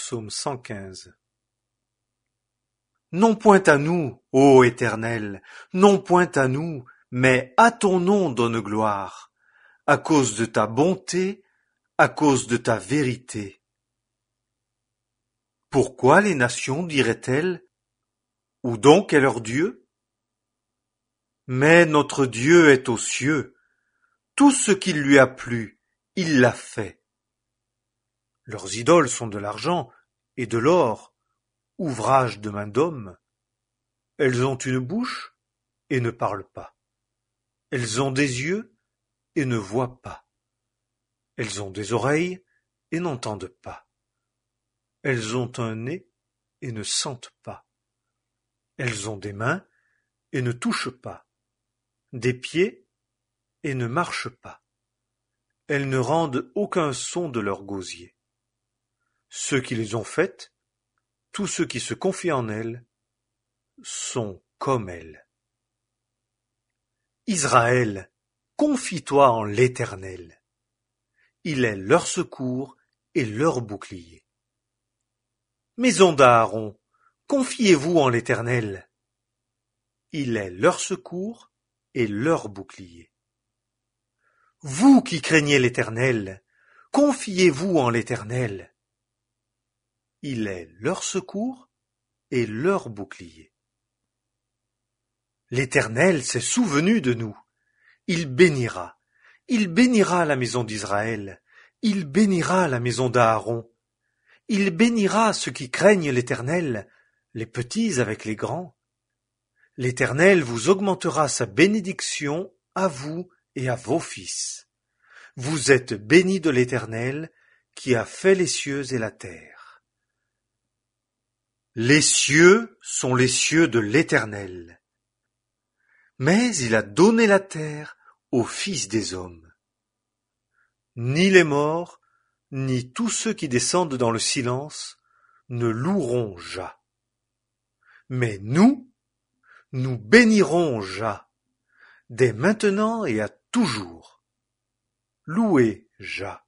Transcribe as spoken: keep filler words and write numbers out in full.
Psaume cent quinze. Non point à nous, ô Éternel, non point à nous, mais à ton nom donne gloire, à cause de ta bonté, à cause de ta vérité. Pourquoi les nations diraient-elles, où donc est leur Dieu? Mais notre Dieu est aux cieux, tout ce qui lui a plu, il l'a fait. Leurs idoles sont de l'argent et de l'or, ouvrage de main d'homme. Elles ont une bouche et ne parlent pas. Elles ont des yeux et ne voient pas. Elles ont des oreilles et n'entendent pas. Elles ont un nez et ne sentent pas. Elles ont des mains et ne touchent pas. Des pieds et ne marchent pas. Elles ne rendent aucun son de leur gosier. Ceux qui les ont faites, tous ceux qui se confient en elles, sont comme elles. Israël, confie-toi en l'Éternel. Il est leur secours et leur bouclier. Maison d'Aaron, confiez-vous en l'Éternel. Il est leur secours et leur bouclier. Vous qui craignez l'Éternel, confiez-vous en l'Éternel. Il est leur secours et leur bouclier. L'Éternel s'est souvenu de nous. Il bénira. Il bénira la maison d'Israël. Il bénira la maison d'Aaron. Il bénira ceux qui craignent l'Éternel, les petits avec les grands. L'Éternel vous augmentera sa bénédiction à vous et à vos fils. Vous êtes bénis de l'Éternel qui a fait les cieux et la terre. Les cieux sont les cieux de l'Éternel, mais il a donné la terre aux fils des hommes. Ni les morts, ni tous ceux qui descendent dans le silence ne loueront Jah. Mais nous, nous bénirons Jah, dès maintenant et à toujours. Louez Jah.